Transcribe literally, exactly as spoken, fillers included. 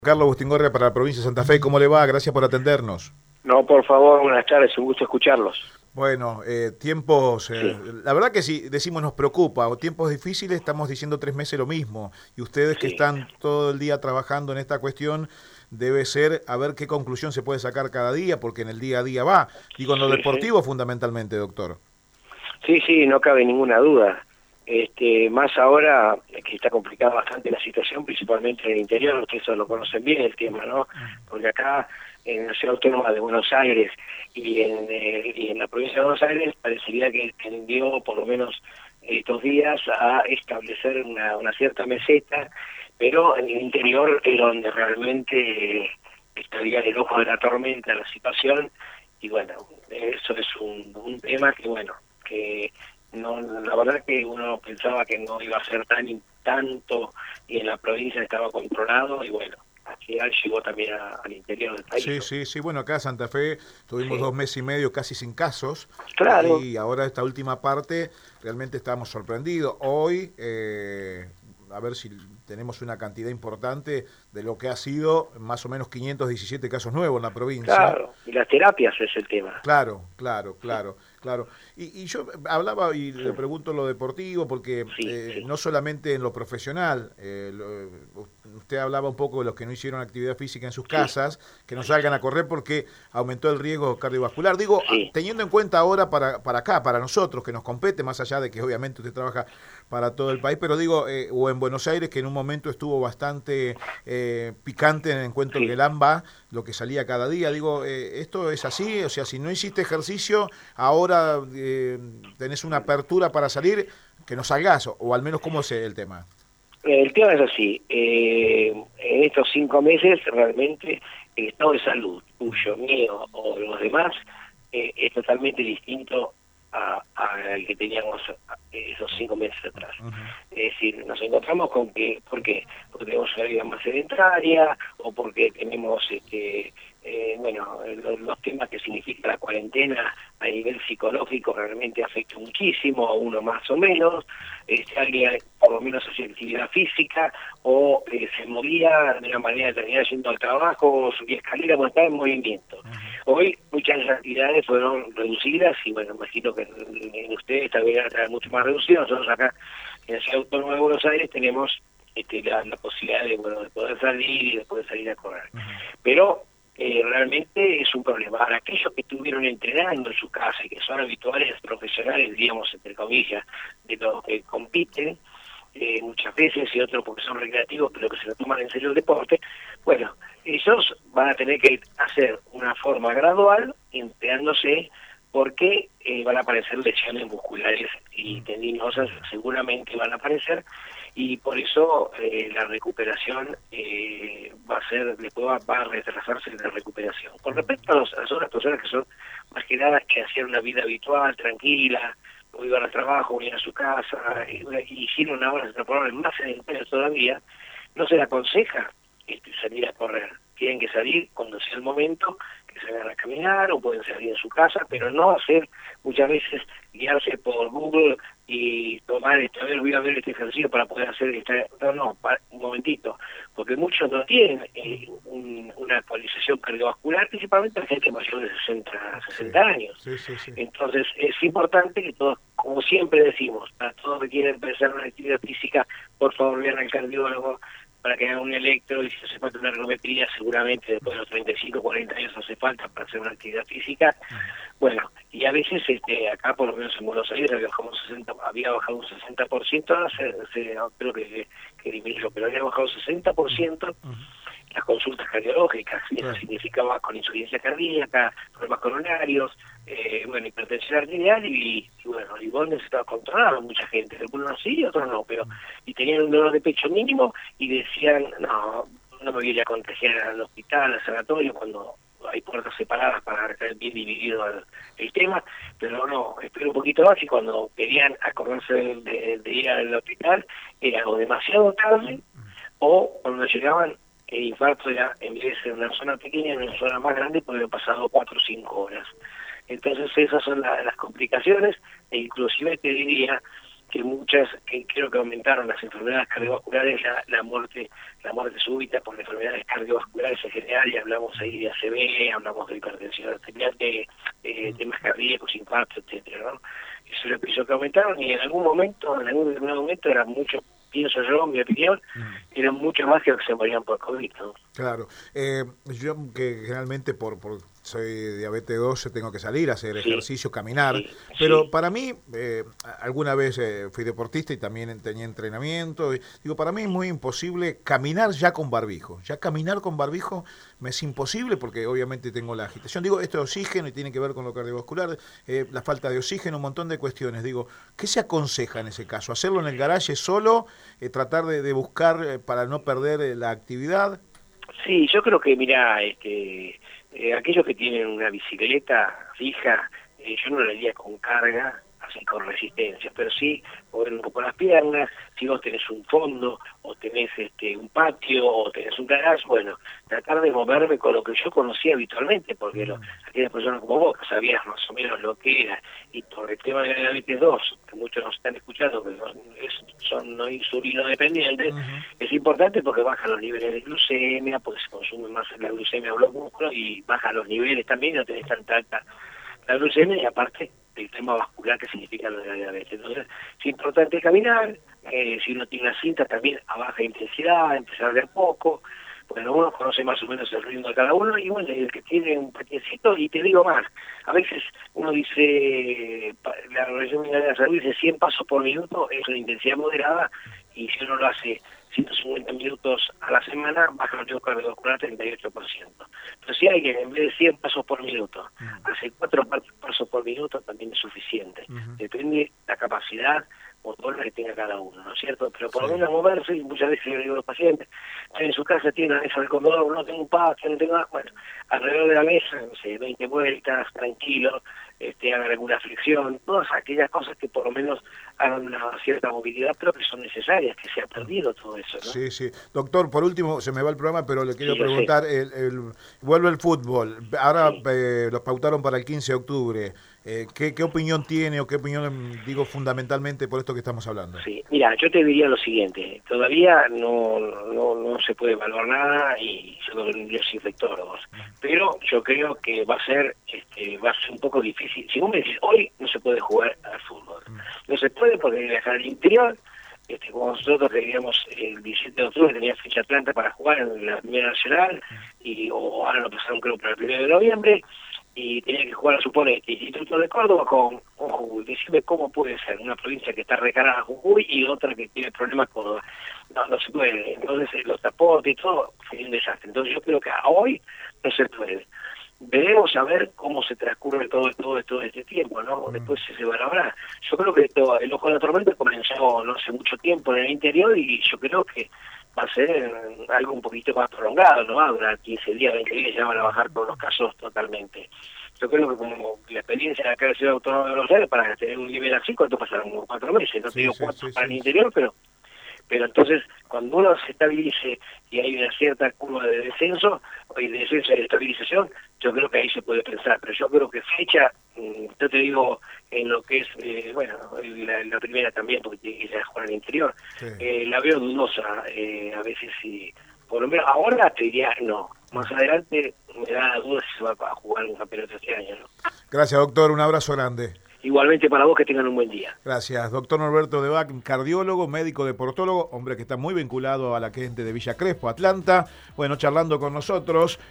Carlos Bustingorria para la provincia de Santa Fe, ¿cómo le va? Gracias por atendernos. No, por favor, buenas tardes, un gusto escucharlos. Bueno, eh, tiempos, eh, Sí, la verdad que si decimos nos preocupa, o tiempos difíciles, estamos diciendo tres meses lo mismo, y ustedes que sí, están todo el día trabajando en esta cuestión, debe ser a ver qué conclusión se puede sacar cada día, porque en el día a día va, digo en lo sí, sí. deportivo fundamentalmente, doctor. Sí, sí, no cabe ninguna duda. Este, más ahora que está complicada bastante la situación, principalmente en el interior, ustedes lo conocen bien el tema, ¿no? Porque acá en la ciudad autónoma de Buenos Aires y en, eh, y en la provincia de Buenos Aires parecería que tendió por lo menos estos días a establecer una, una cierta meseta, pero en el interior es donde realmente estaría el ojo de la tormenta la situación, y bueno, eso es un, un tema que bueno, que no, la verdad que uno pensaba que no iba a ser tan tanto y en la provincia estaba controlado, y bueno, aquí llegó también a, al interior del país, Sí, ¿no? sí, sí, bueno, acá en Santa Fe tuvimos Sí, dos meses y medio casi sin casos, claro, y ahora esta última parte realmente estamos sorprendidos. Hoy, eh, a ver si tenemos una cantidad importante de lo que ha sido más o menos quinientos diecisiete casos nuevos en la provincia. claro, y las terapias es el tema. Claro, claro, Sí, claro, claro. Y, y yo hablaba y sí, le pregunto lo deportivo porque sí, eh, sí, no solamente en lo profesional, eh, lo- usted hablaba un poco de los que no hicieron actividad física en sus sí, casas, que no sí, salgan a sí, correr porque aumentó el riesgo cardiovascular. Digo, ah, sí, teniendo en cuenta ahora para, para acá, para nosotros, que nos compete, más allá de que obviamente usted trabaja para todo el país, pero digo, eh, o en Buenos Aires, que en un momento estuvo bastante eh, picante en el encuentro que sí. el AMBA, lo que salía cada día. Digo, eh, esto es así, o sea, si no hiciste ejercicio, ahora eh, tenés una apertura para salir, que no salgas, o, o al menos cómo es el tema. El tema es así, eh, en estos cinco meses realmente el estado de salud tuyo, mío o de los demás eh, es totalmente distinto a- al que teníamos eh, esos cinco meses atrás. Ujú. Es decir, nos encontramos con que, ¿por qué? Porque tenemos una vida más sedentaria o porque tenemos, este, eh, bueno, los, los temas que significa la cuarentena a nivel psicológico realmente afecta muchísimo, a uno más o menos. Este, alguien por lo menos hacía actividad física o eh, se movía de una manera determinada yendo al trabajo o subía escalera, bueno, estaba en movimiento. Hoy muchas de las actividades fueron reducidas y bueno, imagino que en, en ustedes también van a estar mucho más reducidas. Nosotros acá en la Ciudad Autónoma de Buenos Aires tenemos este, la, la posibilidad de, bueno, de poder salir y de poder salir a correr. Pero eh, realmente es un problema. Para aquellos que estuvieron entrenando en su casa y que son habituales profesionales, digamos, entre comillas, de los que compiten, eh, muchas veces, y otros porque son recreativos, pero que se lo toman en serio el deporte, bueno, ellos van a tener que hacer una forma gradual, empleándose, porque eh, van a aparecer lesiones musculares y tendinosas, seguramente van a aparecer, y por eso eh, la recuperación eh, va a ser, después va, va a retrasarse la recuperación. Con respecto a, los, a las otras personas que son más que nada que hacían una vida habitual, tranquila, o iban al trabajo, o iban a su casa, y, y hicieron ahora, se transformaron en más sedentarios todavía, no se les aconseja este, salir a correr. Tienen que salir cuando sea el momento, que salgan a caminar, o pueden salir en su casa, pero no hacer muchas veces guiarse por Google y tomar, este, a ver, voy a ver este ejercicio para poder hacer este, no, no, para, un momentito, porque muchos no tienen eh, un, una actualización cardiovascular, principalmente la gente mayor de Sí, sesenta años. sí, sí, sí. Entonces es importante que todos, como siempre decimos, para todos que quieren empezar una actividad física, por favor vean al cardiólogo para que hagan un electro, y si hace falta una ergometría, seguramente después de los treinta y cinco, cuarenta años hace falta para hacer una actividad física. Bueno, y a veces este acá, por lo menos en Buenos Aires, había bajado un sesenta, había bajado un sesenta por ciento, ahora se, se, creo que, que disminuyó, pero había bajado un sesenta por ciento las consultas cardiológicas, y eso Claro. significaba con insuficiencia cardíaca, problemas coronarios, eh, bueno, hipertensión arterial, y, y bueno, y donde se estaba controlado mucha gente, algunos sí, otros no, pero y tenían un dolor de pecho mínimo y decían, no, no me voy a ir a contagiar al hospital, al sanatorio, cuando hay puertas separadas para estar bien dividido el, el tema, pero no, espero un poquito más, y cuando querían acordarse de, de, de ir al hospital, era o demasiado tarde, o cuando llegaban, el infarto era, en vez de ser en una zona pequeña, en una zona más grande, porque había pasado cuatro o cinco horas. Entonces esas son la, las complicaciones, e inclusive te diría que muchas, que creo que aumentaron las enfermedades cardiovasculares, la, la muerte la muerte súbita por enfermedades cardiovasculares en general, y hablamos ahí de A C V, hablamos de hipertensión arterial, de, de temas cardíacos, infartos, etcétera, ¿no? Eso es lo que hizo que aumentaron, y en algún momento, en algún determinado momento, eran muchos, pienso yo, en mi opinión, eran mucho más que los que se morían por COVID, ¿no? Claro. Eh, yo que generalmente por, por soy diabetes dos tengo que salir a hacer sí, ejercicio, caminar, sí, pero sí. para mí, eh, alguna vez eh, fui deportista y también tenía entrenamiento, y, digo, para mí es muy imposible caminar ya con barbijo, ya caminar con barbijo me es imposible porque obviamente tengo la agitación, digo, esto de oxígeno y tiene que ver con lo cardiovascular, eh, la falta de oxígeno, un montón de cuestiones, digo, ¿qué se aconseja en ese caso? ¿Hacerlo en el garaje solo, eh, tratar de, de buscar eh, para no perder eh, la actividad? Sí, yo creo que, mira, este, eh, aquellos que tienen una bicicleta fija, eh, yo no la haría con carga, así con resistencia, pero sí mover un poco las piernas. Si vos tenés un fondo, o tenés este un patio, o tenés un garage, bueno, tratar de moverme con lo que yo conocía habitualmente, porque lo, aquellas personas como vos sabías más o menos lo que era, y por el tema de la diabetes dos, que muchos nos están escuchando, que son, es, son no insulino dependientes, uh-huh. es importante porque bajan los niveles de glucemia, porque se consume más la glucemia o los músculos, y bajan los niveles también, no tenés tanta alta la glucemia, y aparte el tema vascular que significa lo de la diabetes. Entonces es importante caminar, eh, si uno tiene una cinta también a baja intensidad, empezar de a poco, bueno, uno conoce más o menos el ritmo de cada uno, y bueno, el que tiene un patiecito, y te digo más, a veces uno dice, la Organización Mundial de la Salud dice cien pasos por minuto, es una intensidad moderada, y si uno lo hace ciento cincuenta minutos a la semana, baja el riesgo cardiovascular treinta y ocho por ciento. Pero si alguien en vez de cien pasos por minuto uh-huh. hace cuatro pasos por minuto, también es suficiente. Uh-huh. Depende de la capacidad motora que tenga cada uno, ¿no es cierto? Pero por lo menos moverse, y muchas veces yo digo a los pacientes, en su casa tienen una mesa de comedor, no tengo un patio, no tengo nada, bueno, alrededor de la mesa, no sé, veinte vueltas, tranquilo, este, hagan alguna flexión, todas aquellas cosas que por lo menos hagan una cierta movilidad, pero que son necesarias, que se ha perdido todo eso, ¿no? Sí, sí. Doctor, por último, se me va el programa, pero le quiero sí, preguntar, el, el, vuelve el fútbol, ahora sí. eh, los pautaron para el quince de octubre, eh, ¿qué, ¿qué opinión tiene o qué opinión, digo, fundamentalmente por esto que estamos hablando? Sí, mira, yo te diría lo siguiente, todavía no, no, no se puede evaluar nada, y yo los infectólogos, pero yo creo que va a ser, este, va a ser un poco difícil. Si vos me decís, hoy no se puede jugar al fútbol, no se puede porque hay que viajar al interior. Este, como nosotros teníamos el diecisiete de octubre, tenía fecha Atlanta para jugar en la Primera Nacional, y o ahora lo pasaron creo para el primero de noviembre, y tenía que jugar, supone, este Instituto de Córdoba con, con Jujuy. Decime cómo puede ser una provincia que está recargada a Jujuy y otra que tiene problemas con Córdoba. No, no se puede. Entonces los transportes y todo sería un desastre. Entonces yo creo que a hoy no se puede. Veremos a ver cómo se transcurre todo, todo, todo este tiempo, ¿no? Mm. Después se evaluará. Yo creo que esto, el ojo de la tormenta comenzó no hace mucho tiempo en el interior, y yo creo que va a ser algo un poquito más prolongado, no va a durar quince días, veinte días, ya van a bajar todos los casos totalmente. Yo creo que como la experiencia de acá de Ciudad Autónoma de Buenos Aires, para tener un nivel así, ¿cuánto pasaron? Como cuatro meses, no te sí, digo sí, cuatro sí, para sí. el interior, pero pero entonces cuando uno se estabilice y hay una cierta curva de descenso, y de descenso y de estabilización, yo creo que ahí se puede pensar, pero yo creo que fecha, yo te digo, en lo que es, eh, bueno, la, la primera también, porque tiene que ir a jugar al interior, sí. eh, la veo dudosa, eh, a veces sí, por lo menos ahora te diría no, más adelante me da la duda si se va a jugar un campeonato este año, ¿no? Gracias, doctor, un abrazo grande. Igualmente para vos, que tengan un buen día. Gracias. Doctor Norberto Debac, cardiólogo, médico deportólogo, hombre que está muy vinculado a la gente de Villa Crespo, Atlanta. Bueno, charlando con nosotros.